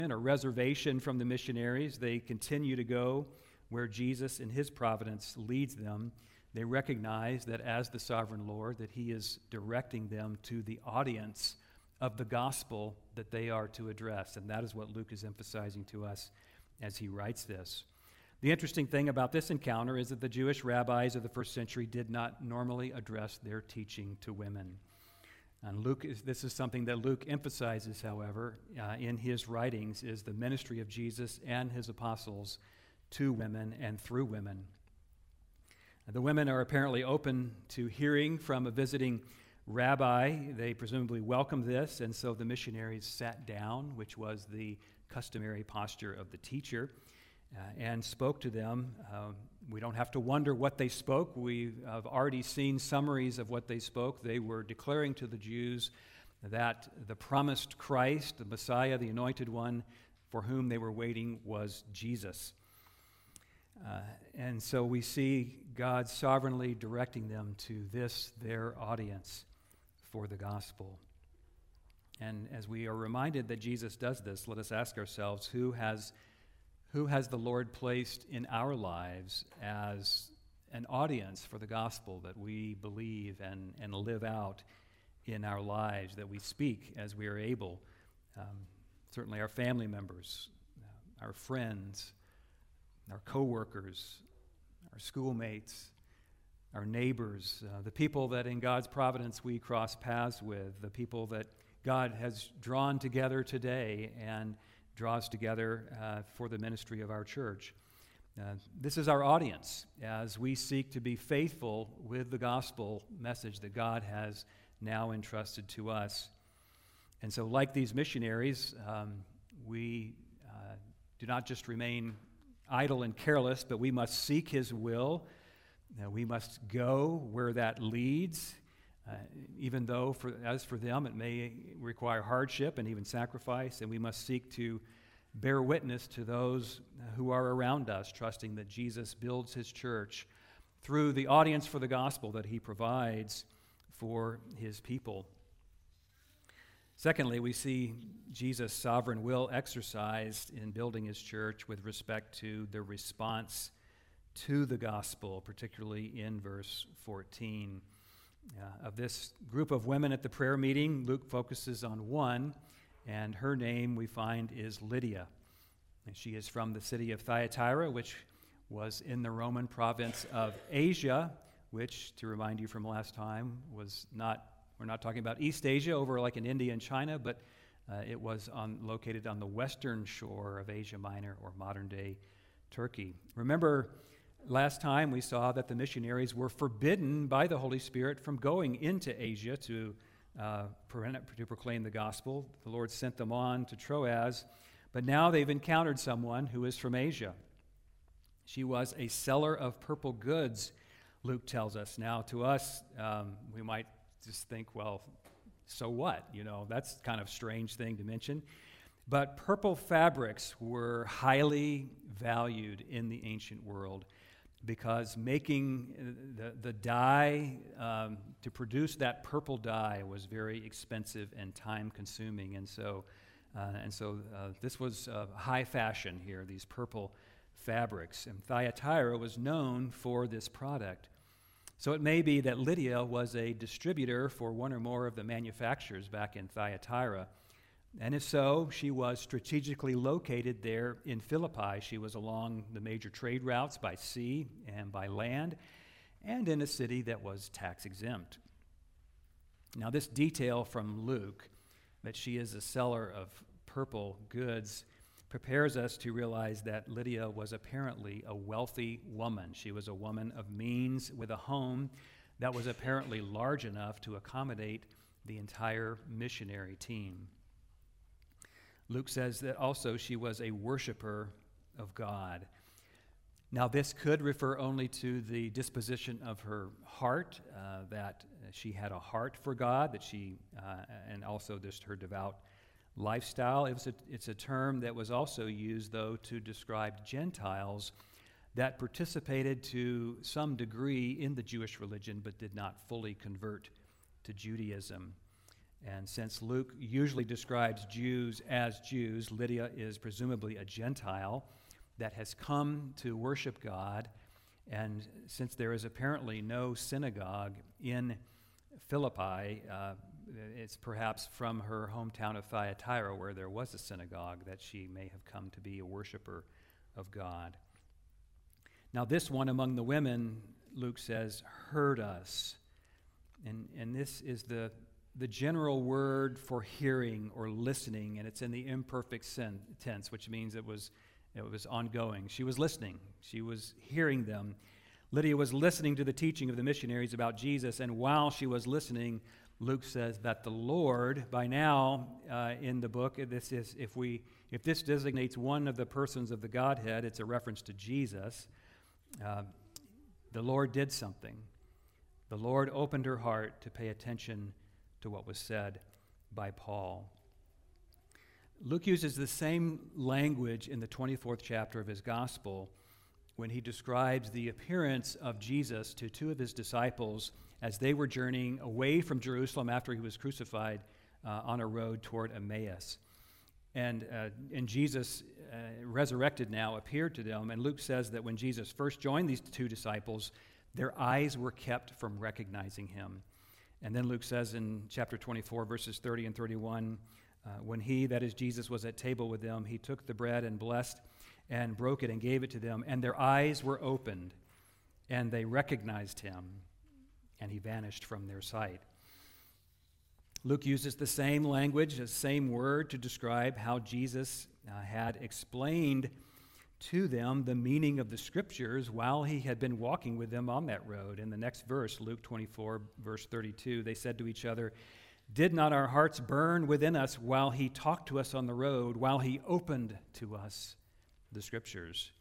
or reservation from the missionaries. They continue to go where Jesus in his providence leads them. They recognize that as the sovereign Lord, that he is directing them to the audience of the gospel that they are to address. And that is what Luke is emphasizing to us as he writes this. The interesting thing about this encounter is that the Jewish rabbis of the first century did not normally address their teaching to women. And this is something that Luke emphasizes, however, in his writings, is the ministry of Jesus and his apostles to women and through women. The women are apparently open to hearing from a visiting rabbi. They presumably welcomed this, and so the missionaries sat down, which was the customary posture of the teacher, and spoke to them. We don't have to wonder what they spoke. We have already seen summaries of what they spoke. They were declaring to the Jews that the promised Christ, the Messiah, the anointed one, for whom they were waiting, was Jesus. And so we see God sovereignly directing them to this, their audience for the gospel. And as we are reminded that Jesus does this, let us ask ourselves, who has the Lord placed in our lives as an audience for the gospel that we believe and live out in our lives, that we speak as we are able? Certainly our family members, our friends, our co-workers, our schoolmates, our neighbors, the people that in God's providence we cross paths with, the people that God has drawn together today and draws together for the ministry of our church. This is our audience as we seek to be faithful with the gospel message that God has now entrusted to us. And so like these missionaries, we do not just remain idle and careless, but we must seek his will. We must go where that leads, even though as for them it may require hardship and even sacrifice, and we must seek to bear witness to those who are around us, trusting that Jesus builds his church through the audience for the gospel that he provides for his people. Secondly, we see Jesus' sovereign will exercised in building his church with respect to the response to the gospel, particularly in verse 14. Of this group of women at the prayer meeting, Luke focuses on one, and her name we find is Lydia. And she is from the city of Thyatira, which was in the Roman province of Asia, which, to remind you from last time, we're not talking about East Asia over like in India and China, but it was located on the western shore of Asia Minor, or modern-day Turkey. Remember, last time we saw that the missionaries were forbidden by the Holy Spirit from going into Asia to proclaim the gospel. The Lord sent them on to Troas, but now they've encountered someone who is from Asia. She was a seller of purple goods, Luke tells us. Now, to us, we might just think, well, so what? That's kind of a strange thing to mention. But purple fabrics were highly valued in the ancient world because making the dye, to produce that purple dye was very expensive and time-consuming. And so this was high fashion here, these purple fabrics. And Thyatira was known for this product. So it may be that Lydia was a distributor for one or more of the manufacturers back in Thyatira. And if so, she was strategically located there in Philippi. She was along the major trade routes by sea and by land, and in a city that was tax exempt. Now, this detail from Luke, that she is a seller of purple goods, prepares us to realize that Lydia was apparently a wealthy woman. She was a woman of means with a home that was apparently large enough to accommodate the entire missionary team. Luke says that also she was a worshiper of God. Now, this could refer only to the disposition of her heart, that she had a heart for God, that and also just her devout lifestyle. It's a term that was also used, though, to describe Gentiles that participated to some degree in the Jewish religion but did not fully convert to Judaism. And since Luke usually describes Jews as Jews, Lydia is presumably a Gentile that has come to worship God. And since there is apparently no synagogue in Philippi, it's perhaps from her hometown of Thyatira, where there was a synagogue, that she may have come to be a worshiper of God. Now, this one among the women, Luke says, heard us. And this is the general word for hearing or listening, and it's in the imperfect tense, which means it was ongoing. She was listening. She was hearing them. Lydia was listening to the teaching of the missionaries about Jesus, and while she was listening, Luke says that the Lord, by now in the book, this is if this designates one of the persons of the Godhead, it's a reference to Jesus. The Lord did something. The Lord opened her heart to pay attention to what was said by Paul. Luke uses the same language in the 24th chapter of his gospel when he describes the appearance of Jesus to two of his disciples as they were journeying away from Jerusalem after he was crucified on a road toward Emmaus. And Jesus, resurrected now, appeared to them. And Luke says that when Jesus first joined these two disciples, their eyes were kept from recognizing him. And then Luke says in chapter 24, verses 30 and 31, when he, that is Jesus, was at table with them, he took the bread and blessed and broke it and gave it to them. And their eyes were opened, and they recognized him, and he vanished from their sight. Luke uses the same language, the same word to describe how Jesus had explained to them the meaning of the Scriptures while he had been walking with them on that road. In the next verse, Luke 24, verse 32, they said to each other, "Did not our hearts burn within us while he talked to us on the road, while he opened to us the Scriptures?"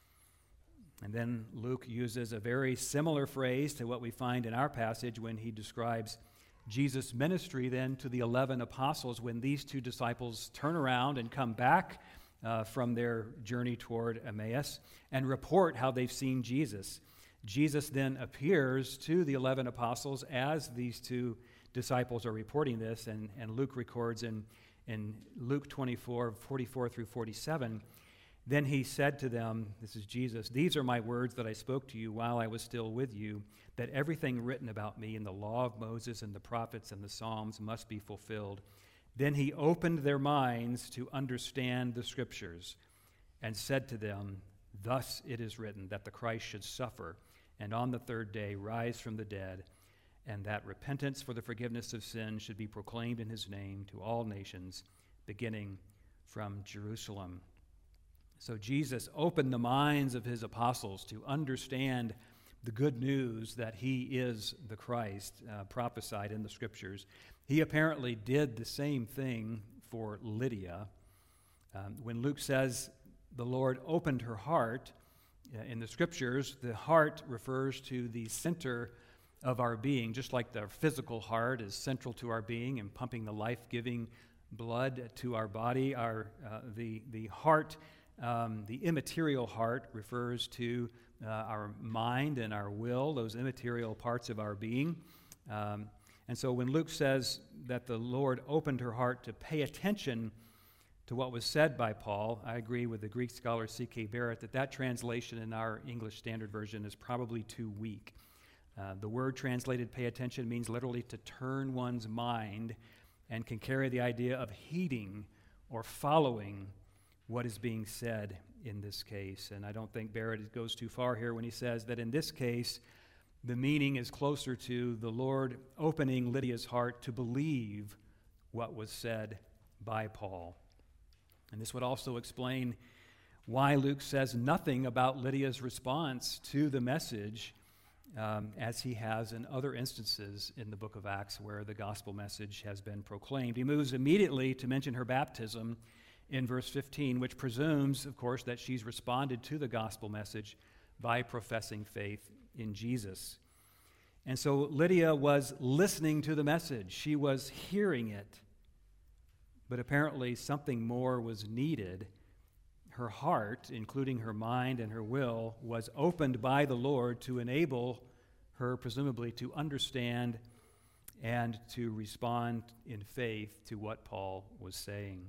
And then Luke uses a very similar phrase to what we find in our passage when he describes Jesus' ministry then to the 11 apostles when these two disciples turn around and come back from their journey toward Emmaus and report how they've seen Jesus. Jesus then appears to the 11 apostles as these two disciples are reporting this, and Luke records in Luke 24, 44 through 47, "Then he said to them," this is Jesus, "These are my words that I spoke to you while I was still with you, that everything written about me in the law of Moses and the prophets and the Psalms must be fulfilled." Then he opened their minds to understand the Scriptures and said to them, "Thus it is written that the Christ should suffer and on the third day rise from the dead, and that repentance for the forgiveness of sins should be proclaimed in his name to all nations, beginning from Jerusalem." So Jesus opened the minds of his apostles to understand the good news that he is the Christ prophesied in the Scriptures. He apparently did the same thing for Lydia. When Luke says the Lord opened her heart, in the Scriptures, the heart refers to the center of our being, just like the physical heart is central to our being and pumping the life-giving blood to our body. The heart, the immaterial heart, refers to our mind and our will, those immaterial parts of our being. And so when Luke says that the Lord opened her heart to pay attention to what was said by Paul, I agree with the Greek scholar C.K. Barrett that translation in our English Standard Version is probably too weak. The word translated pay attention means literally to turn one's mind and can carry the idea of heeding or following what is being said in this case. And I don't think Barrett goes too far here when he says that in this case, the meaning is closer to the Lord opening Lydia's heart to believe what was said by Paul. And this would also explain why Luke says nothing about Lydia's response to the message as he has in other instances in the book of Acts where the gospel message has been proclaimed. He moves immediately to mention her baptism in verse 15, which presumes, of course, that she's responded to the gospel message by professing faith in Jesus. And so Lydia was listening to the message. She was hearing it. But apparently something more was needed. Her heart, including her mind and her will, was opened by the Lord to enable her, presumably, to understand and to respond in faith to what Paul was saying.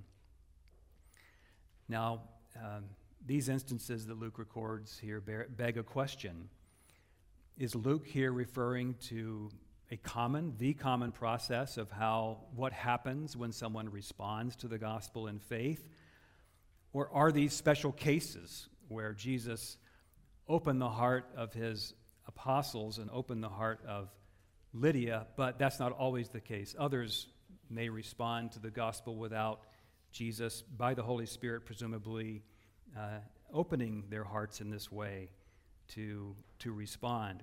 Now, these instances that Luke records here beg a question. Is Luke here referring to the common process of what happens when someone responds to the gospel in faith? Or are these special cases where Jesus opened the heart of his apostles and opened the heart of Lydia, but that's not always the case? Others may respond to the gospel without Jesus, by the Holy Spirit, presumably opening their hearts in this way to respond.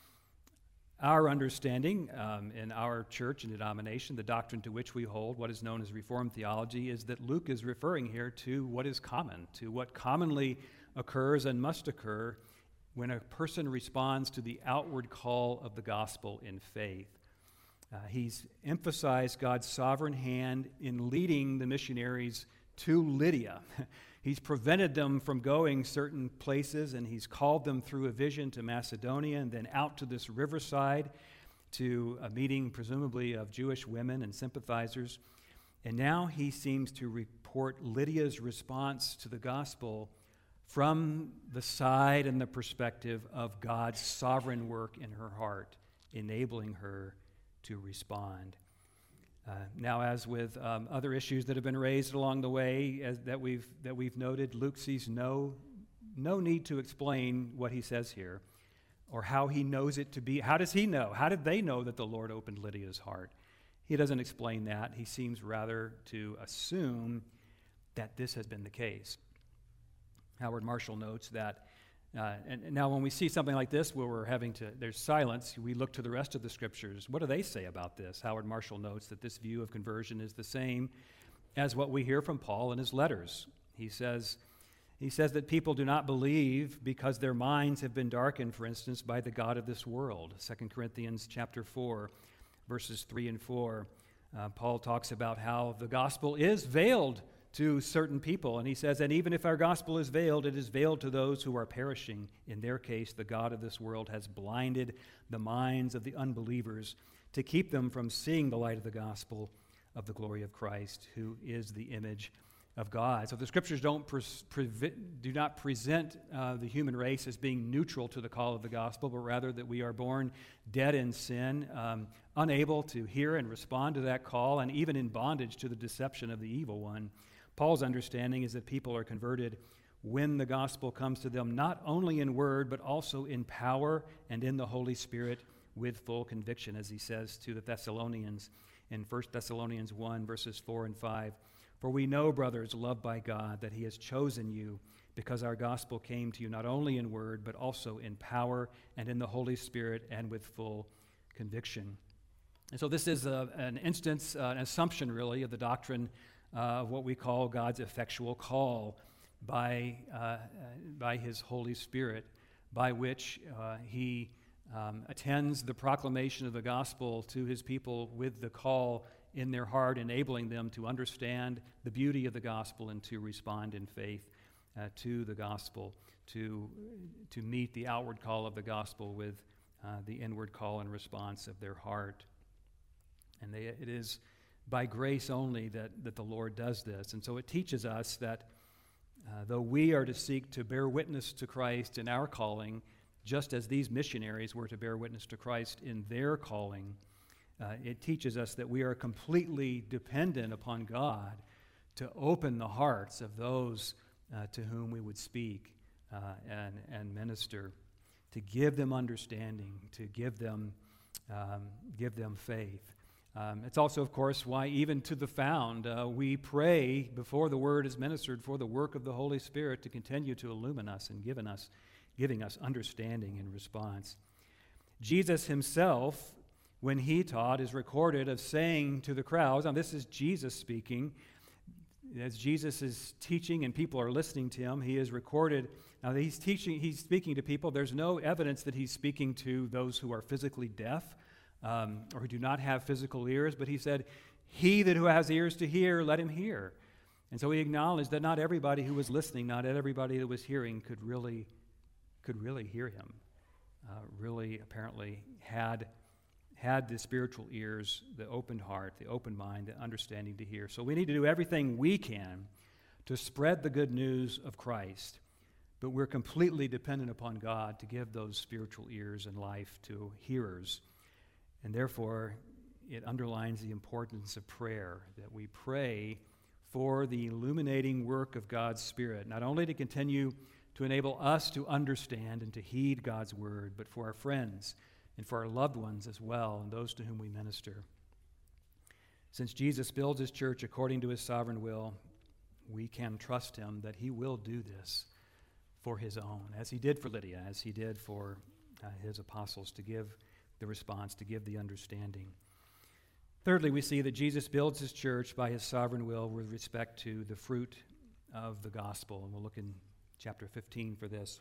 Our understanding in our church and denomination, the doctrine to which we hold, what is known as Reformed theology, is that Luke is referring here to what is common, to what commonly occurs and must occur when a person responds to the outward call of the gospel in faith. He's emphasized God's sovereign hand in leading the missionaries to Lydia. He's prevented them from going certain places, and he's called them through a vision to Macedonia and then out to this riverside to a meeting presumably of Jewish women and sympathizers. And now he seems to report Lydia's response to the gospel from the side and the perspective of God's sovereign work in her heart, enabling her to respond. Now, as with other issues that have been raised along the way that we've noted, Luke sees no need to explain what he says here or how he knows it to be. How does he know? How did they know that the Lord opened Lydia's heart? He doesn't explain that. He seems rather to assume that this has been the case. Howard Marshall notes that, and now when we see something like this where there's silence, we look to the rest of the scriptures. What do they say about this? Howard Marshall notes that this view of conversion is the same as what we hear from Paul in his letters. He says that people do not believe because their minds have been darkened, for instance, by the god of this world. 2 Corinthians chapter 4, verses 3 and 4. Paul talks about how the gospel is veiled to certain people. And he says, and even if our gospel is veiled, it is veiled to those who are perishing. In their case, the god of this world has blinded the minds of the unbelievers to keep them from seeing the light of the gospel of the glory of Christ, who is the image of God. So the scriptures do not present the human race as being neutral to the call of the gospel, but rather that we are born dead in sin, unable to hear and respond to that call, and even in bondage to the deception of the evil one. Paul's understanding is that people are converted when the gospel comes to them, not only in word, but also in power and in the Holy Spirit with full conviction, as he says to the Thessalonians in 1 Thessalonians 1, verses 4 and 5. For we know, brothers, loved by God, that he has chosen you, because our gospel came to you not only in word, but also in power and in the Holy Spirit and with full conviction. And so this is an instance, an assumption really, of the doctrine of what we call God's effectual call by his Holy Spirit, by which he attends the proclamation of the gospel to his people with the call in their heart, enabling them to understand the beauty of the gospel and to respond in faith to the gospel, to meet the outward call of the gospel with the inward call and response of their heart. And it is by grace only that the Lord does this. And so it teaches us that though we are to seek to bear witness to Christ in our calling, just as these missionaries were to bear witness to Christ in their calling, it teaches us that we are completely dependent upon God to open the hearts of those to whom we would speak and minister, to give them understanding, to give them faith. It's also, of course, why even to the found, we pray before the word is ministered for the work of the Holy Spirit to continue to illumine us and giving us understanding in response. Jesus himself, when he taught, is recorded of saying to the crowds, now this is Jesus speaking, as Jesus is teaching and people are listening to him, he is recorded. Now he's speaking to people. There's no evidence that he's speaking to those who are physically deaf or who do not have physical ears, but he said, he who has ears to hear, let him hear. And so he acknowledged that not everybody who was listening, not everybody that was hearing could really hear him, really apparently had had the spiritual ears, the open heart, the open mind, the understanding to hear. So we need to do everything we can to spread the good news of Christ, but we're completely dependent upon God to give those spiritual ears and life to hearers. And therefore, it underlines the importance of prayer, that we pray for the illuminating work of God's Spirit, not only to continue to enable us to understand and to heed God's word, but for our friends and for our loved ones as well, and those to whom we minister. Since Jesus builds his church according to his sovereign will, we can trust him that he will do this for his own, as he did for Lydia, as he did for his apostles, to give the response, to give the understanding. Thirdly, we see that Jesus builds his church by his sovereign will with respect to the fruit of the gospel, and we'll look in chapter 15 for this.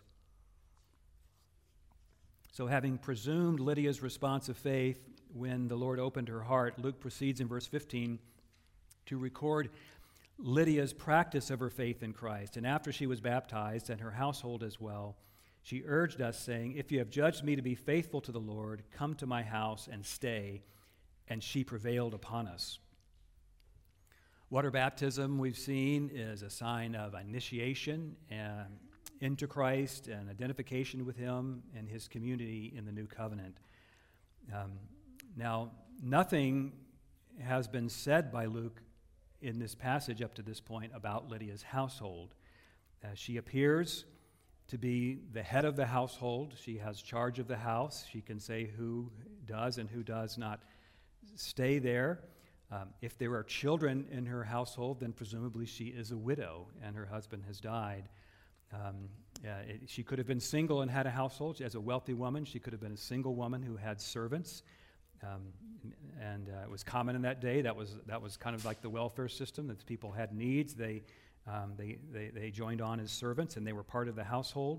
So having presumed Lydia's response of faith when the Lord opened her heart, Luke proceeds in verse 15 to record Lydia's practice of her faith in Christ. And after she was baptized, and her household as well, she urged us, saying, "If you have judged me to be faithful to the Lord, come to my house and stay." And she prevailed upon us. Water baptism, we've seen, is a sign of initiation into Christ and identification with him and his community in the new covenant. Now, nothing has been said by Luke in this passage up to this point about Lydia's household. She appears to be the head of the household. She has charge of the house. She can say who does and who does not stay there. If there are children in her household, then presumably she is a widow and her husband has died. She could have been single and had a household. As a wealthy woman, she could have been a single woman who had servants. It was common in that day. That was kind of like the welfare system, that people had needs. They joined on as servants, and they were part of the household.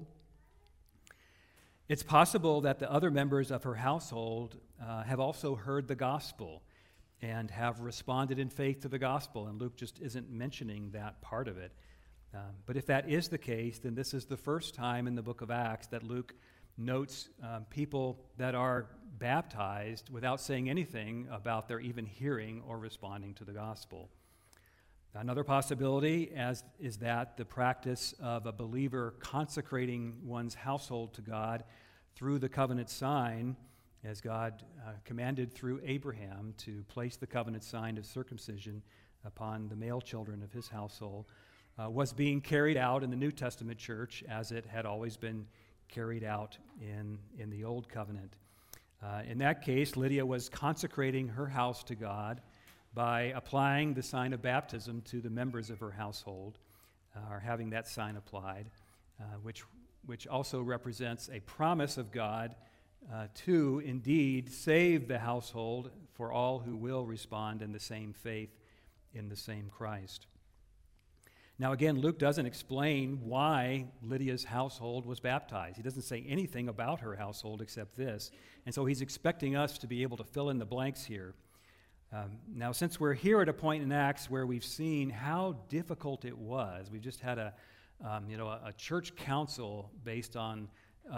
It's possible that the other members of her household have also heard the gospel and have responded in faith to the gospel, and Luke just isn't mentioning that part of it. But if that is the case, then this is the first time in the book of Acts that Luke notes people that are baptized without saying anything about their even hearing or responding to the gospel. Another possibility is that the practice of a believer consecrating one's household to God through the covenant sign, as God commanded through Abraham to place the covenant sign of circumcision upon the male children of his household, was being carried out in the New Testament church as it had always been carried out in the Old Covenant. In that case, Lydia was consecrating her house to God by applying the sign of baptism to the members of her household, or having that sign applied, which also represents a promise of God to indeed save the household for all who will respond in the same faith in the same Christ. Now again, Luke doesn't explain why Lydia's household was baptized. He doesn't say anything about her household except this. And so he's expecting us to be able to fill in the blanks here. Now, since we're here at a point in Acts where we've seen how difficult it was, we've just had a church council based on,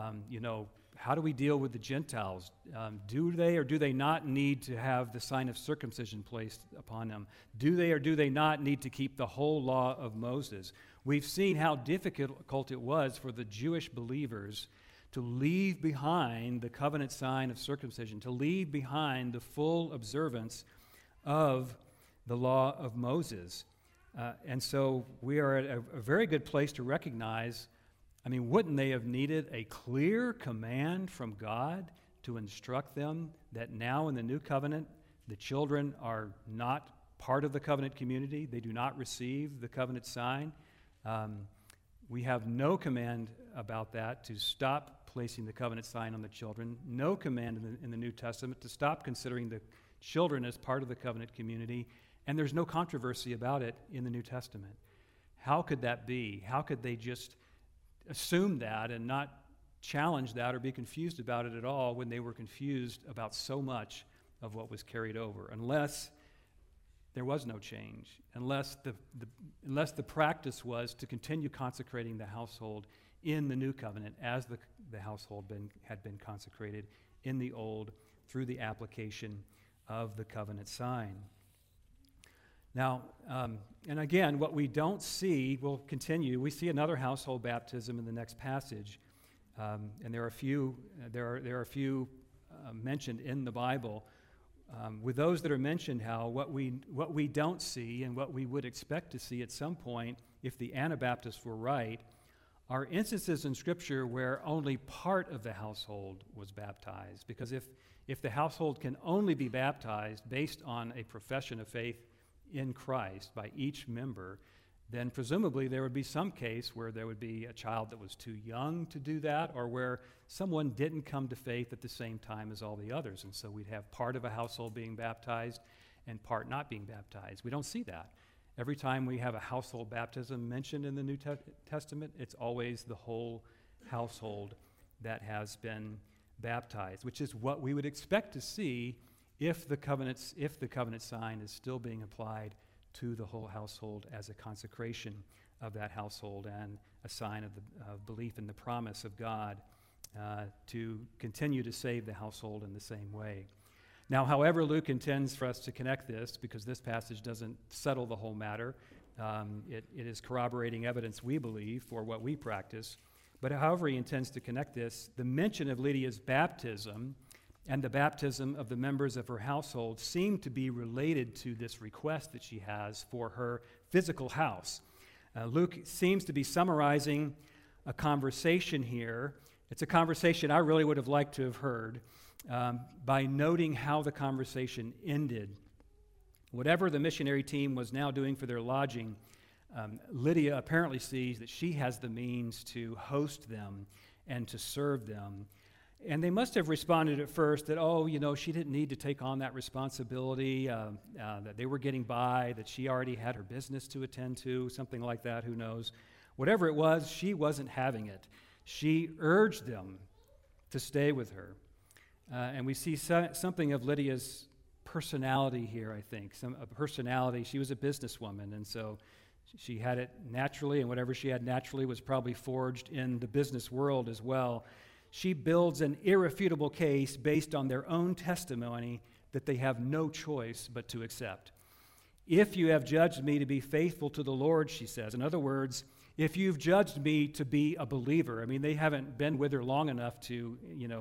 how do we deal with the Gentiles? Do they or do they not need to have the sign of circumcision placed upon them? Do they or do they not need to keep the whole law of Moses? We've seen how difficult it was for the Jewish believers to leave behind the covenant sign of circumcision, to leave behind the full observance of the law of Moses. And so we are at a very good place to recognize, wouldn't they have needed a clear command from God to instruct them that now in the new covenant, the children are not part of the covenant community? They do not receive the covenant sign. We have no command about that to stop placing the covenant sign on the children, no command in the New Testament to stop considering the children as part of the covenant community, and there's no controversy about it in the New Testament. How could that be? How could they just assume that and not challenge that or be confused about it at all when they were confused about so much of what was carried over? Unless there was no change, unless the practice was to continue consecrating the household in the new covenant as the household had been consecrated in the old through the application of the covenant sign. Now, and again, what we don't see will continue. We see another household baptism in the next passage, and there are a few mentioned in the Bible. With those that are mentioned, what we don't see and what we would expect to see at some point, if the Anabaptists were right, are instances in Scripture where only part of the household was baptized. Because if the household can only be baptized based on a profession of faith in Christ by each member, then presumably there would be some case where there would be a child that was too young to do that, or where someone didn't come to faith at the same time as all the others. And so we'd have part of a household being baptized and part not being baptized. We don't see that. Every time we have a household baptism mentioned in the New Testament, it's always the whole household that has been baptized, which is what we would expect to see if the covenant sign is still being applied to the whole household as a consecration of that household and a sign of belief in the promise of God to continue to save the household in the same way. Now, however Luke intends for us to connect this, because this passage doesn't settle the whole matter, it is corroborating evidence, we believe, for what we practice, but however he intends to connect this, the mention of Lydia's baptism and the baptism of the members of her household seem to be related to this request that she has for her physical house. Luke seems to be summarizing a conversation here. It's a conversation I really would have liked to have heard by noting how the conversation ended. Whatever the missionary team was now doing for their lodging, Lydia apparently sees that she has the means to host them and to serve them. And they must have responded at first that, she didn't need to take on that responsibility, that they were getting by, that she already had her business to attend to, something like that, who knows. Whatever it was, she wasn't having it. She urged them to stay with her. And we see something of Lydia's personality here, I think, a personality. She was a businesswoman, and so she had it naturally, and whatever she had naturally was probably forged in the business world as well. She builds an irrefutable case based on their own testimony that they have no choice but to accept. If you have judged me to be faithful to the Lord, she says. In other words, if you've judged me to be a believer, they haven't been with her long enough to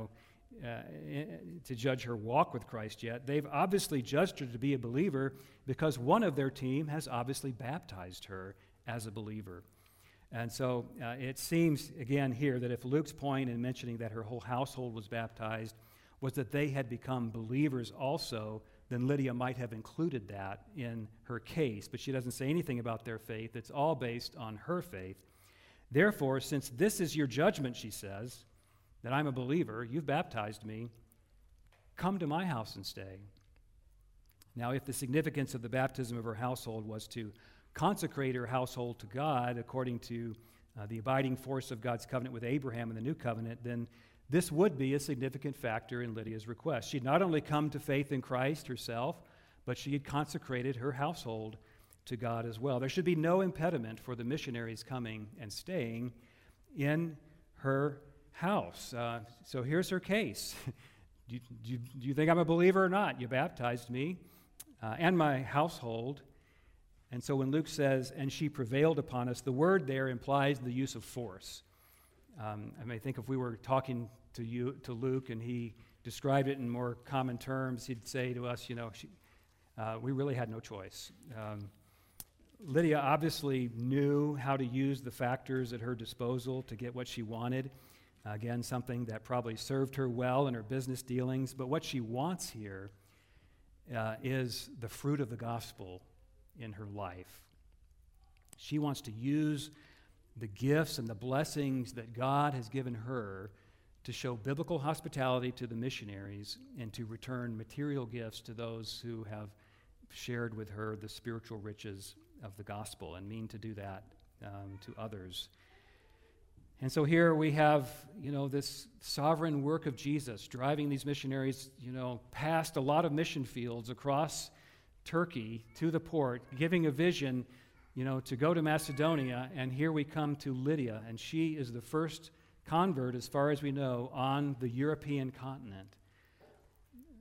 judge her walk with Christ yet. They've obviously judged her to be a believer because one of their team has obviously baptized her as a believer. And so it seems, again, here that if Luke's point in mentioning that her whole household was baptized was that they had become believers also, then Lydia might have included that in her case. But she doesn't say anything about their faith. It's all based on her faith. Therefore, since this is your judgment, she says, that I'm a believer, you've baptized me, come to my house and stay. Now, if the significance of the baptism of her household was to consecrate her household to God according to the abiding force of God's covenant with Abraham in the new covenant, then this would be a significant factor in Lydia's request. She'd not only come to faith in Christ herself, but she had consecrated her household to God as well. There should be no impediment for the missionaries coming and staying in her house. So here's her case. Do you think I'm a believer or not? You baptized me and my household. And so when Luke says, and she prevailed upon us, the word there implies the use of force. I think if we were talking to Luke and he described it in more common terms, he'd say to us, we really had no choice. Lydia obviously knew how to use the factors at her disposal to get what she wanted. Again, something that probably served her well in her business dealings. But what she wants here is the fruit of the gospel in her life. She wants to use the gifts and the blessings that God has given her to show biblical hospitality to the missionaries and to return material gifts to those who have shared with her the spiritual riches of the gospel and mean to do that to others. And so here we have, this sovereign work of Jesus driving these missionaries, past a lot of mission fields across Turkey to the port, giving a vision, to go to Macedonia. And here we come to Lydia, and she is the first convert, as far as we know, on the European continent.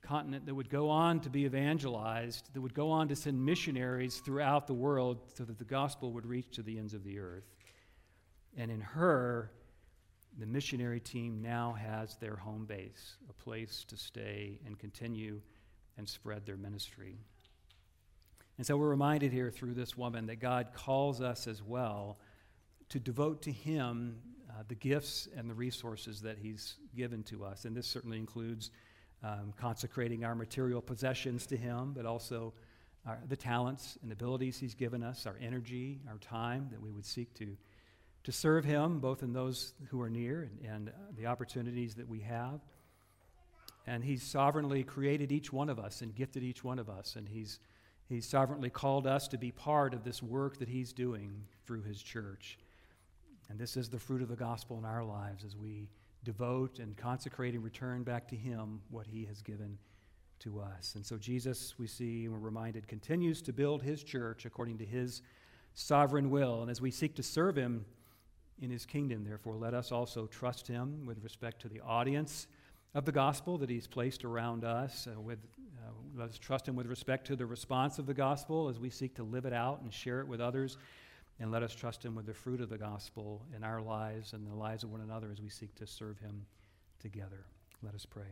continent that would go on to be evangelized, that would go on to send missionaries throughout the world so that the gospel would reach to the ends of the earth. And in her, the missionary team now has their home base, a place to stay and continue and spread their ministry. And so we're reminded here through this woman that God calls us as well to devote to Him the gifts and the resources that He's given to us. And this certainly includes consecrating our material possessions to Him, but also the talents and abilities He's given us, our energy, our time, that we would seek to serve Him, both in those who are near and the opportunities that we have. And He's sovereignly created each one of us and gifted each one of us, and He's sovereignly called us to be part of this work that He's doing through His church. And this is the fruit of the gospel in our lives as we devote and consecrate and return back to Him what He has given to us. And so Jesus, we see and we're reminded, continues to build His church according to His sovereign will. And as we seek to serve Him in His kingdom, therefore, let us also trust Him with respect to the audience of the gospel that He's placed around us. Let us trust Him with respect to the response of the gospel as we seek to live it out and share it with others. And let us trust Him with the fruit of the gospel in our lives and the lives of one another as we seek to serve Him together. Let us pray.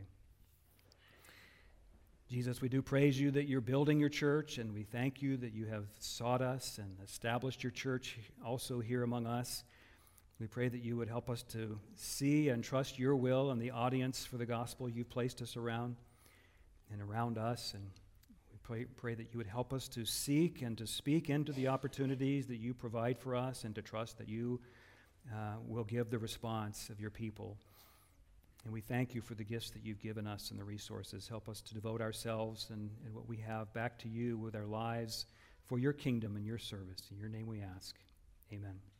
Jesus, we do praise You that You're building Your church, and we thank You that You have sought us and established Your church also here among us. We pray that You would help us to see and trust Your will and the audience for the gospel You've placed us around and around us. And we pray that You would help us to seek and to speak into the opportunities that You provide for us, and to trust that You will give the response of Your people. And we thank You for the gifts that You've given us and the resources. Help us to devote ourselves and what we have back to You with our lives for Your kingdom and Your service. In Your name we ask. Amen.